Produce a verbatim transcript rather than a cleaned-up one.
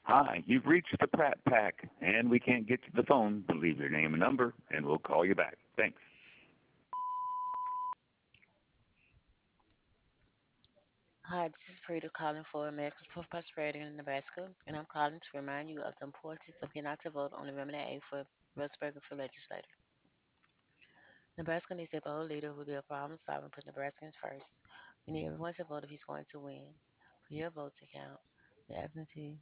Hi, you've reached the Pratt Pack, and we can't get to the phone, but leave your name and number, and we'll call you back. Thanks. Hi, this is Frida calling for Americans for Prosperity in Nebraska, and I'm calling to remind you of the importance of getting out to vote on November the eighth for Rosberg for legislator. Nebraska needs a bold leader who will be a problem solver and put Nebraskans first. We need everyone to vote if he's going to win. For your vote to count, the absentee.